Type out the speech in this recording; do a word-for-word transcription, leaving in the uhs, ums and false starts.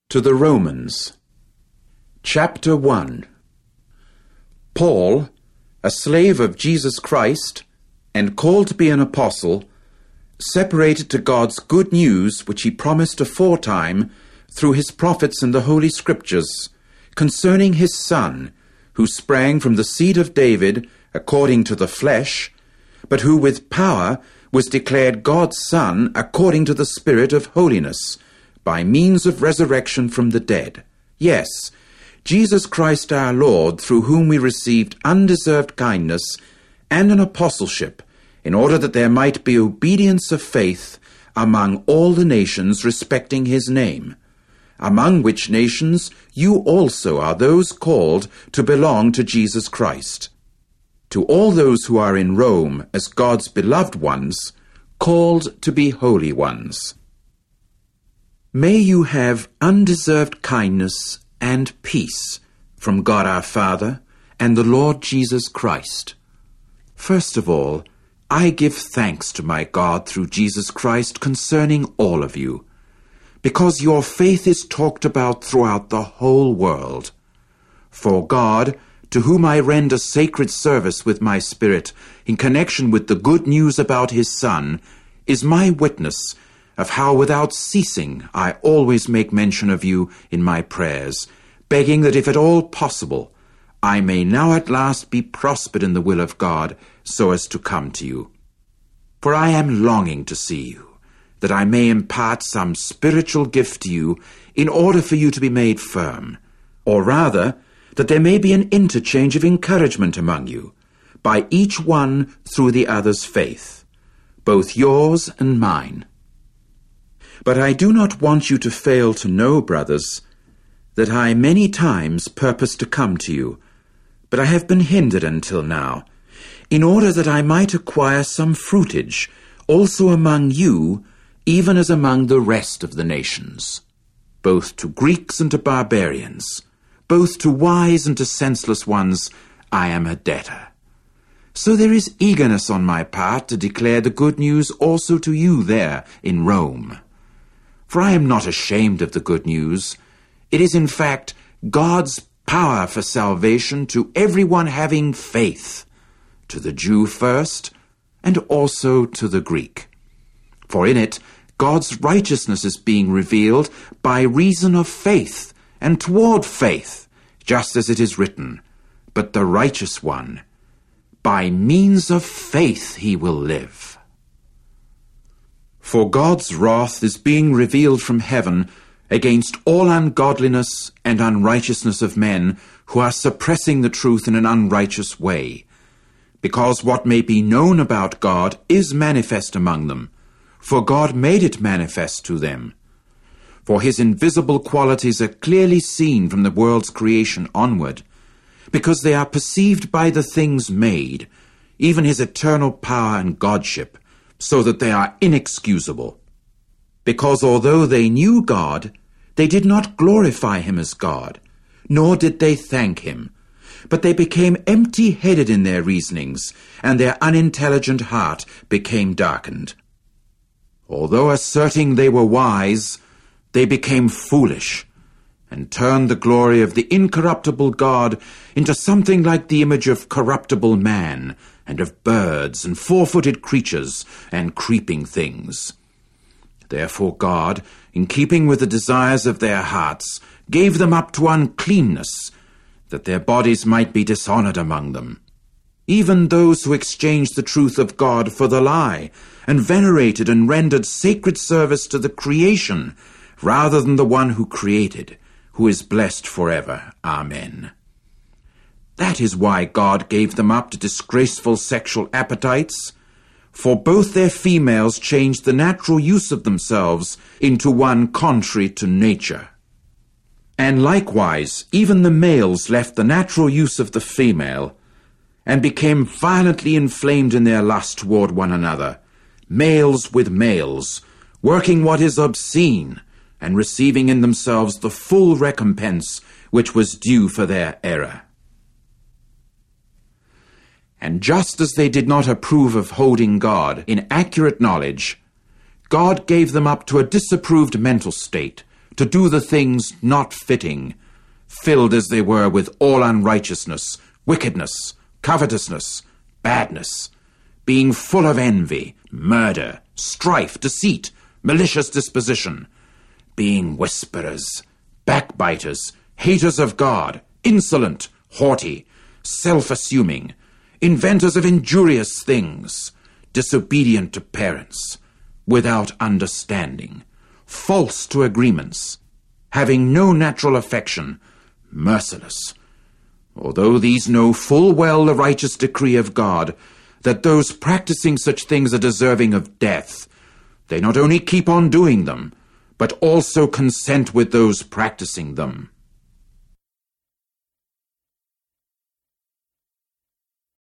To the Romans. Chapter one. Paul, a slave of Jesus Christ, and called to be an apostle, separated to God's good news which he promised aforetime through his prophets in the Holy Scriptures, concerning his Son, who sprang from the seed of David according to the flesh, but who with power was declared God's Son according to the Spirit of holiness, by means of resurrection from the dead. Yes, Jesus Christ our Lord, through whom we received undeserved kindness and an apostleship, in order that there might be obedience of faith among all the nations respecting his name, among which nations you also are those called to belong to Jesus Christ. To all those who are in Rome as God's beloved ones, called to be holy ones. May you have undeserved kindness and peace from God our Father and the Lord Jesus Christ. First of all, I give thanks to my God through Jesus Christ concerning all of you, because your faith is talked about throughout the whole world. For God, to whom I render sacred service with my spirit in connection with the good news about his Son, is my witness of how without ceasing I always make mention of you in my prayers, begging that if at all possible, I may now at last be prospered in the will of God, so as to come to you. For I am longing to see you, that I may impart some spiritual gift to you, in order for you to be made firm, or rather, that there may be an interchange of encouragement among you, by each one through the other's faith, both yours and mine. But I do not want you to fail to know, brothers, that I many times purposed to come to you, but I have been hindered until now, in order that I might acquire some fruitage also among you, even as among the rest of the nations, both to Greeks and to barbarians, both to wise and to senseless ones, I am a debtor. So there is eagerness on my part to declare the good news also to you there in Rome. For I am not ashamed of the good news. It is in fact God's power for salvation to everyone having faith, to the Jew first, and also to the Greek. For in it God's righteousness is being revealed by reason of faith, and toward faith, just as it is written, but the righteous one, by means of faith he will live. For God's wrath is being revealed from heaven against all ungodliness and unrighteousness of men who are suppressing the truth in an unrighteous way, because what may be known about God is manifest among them, for God made it manifest to them. For his invisible qualities are clearly seen from the world's creation onward, because they are perceived by the things made, even his eternal power and godship, so that they are inexcusable. Because although they knew God, they did not glorify him as God, nor did they thank him, but they became empty-headed in their reasonings, and their unintelligent heart became darkened. Although asserting they were wise, they became foolish, and turned the glory of the incorruptible God into something like the image of corruptible man, and of birds, and four-footed creatures, and creeping things. Therefore God, in keeping with the desires of their hearts, gave them up to uncleanness, that their bodies might be dishonored among them. Even those who exchanged the truth of God for the lie, and venerated and rendered sacred service to the creation, rather than the one who created, who is blessed forever. Amen. That is why God gave them up to disgraceful sexual appetites, for both their females changed the natural use of themselves into one contrary to nature. And likewise, even the males left the natural use of the female, and became violently inflamed in their lust toward one another, males with males, working what is obscene, and receiving in themselves the full recompense which was due for their error. And just as they did not approve of holding God in accurate knowledge, God gave them up to a disapproved mental state, to do the things not fitting, filled as they were with all unrighteousness, wickedness, covetousness, badness, being full of envy, murder, strife, deceit, malicious disposition, being whisperers, backbiters, haters of God, insolent, haughty, self-assuming, inventors of injurious things, disobedient to parents, without understanding, false to agreements, having no natural affection, merciless. Although these know full well the righteous decree of God, that those practicing such things are deserving of death, they not only keep on doing them, but also consent with those practicing them.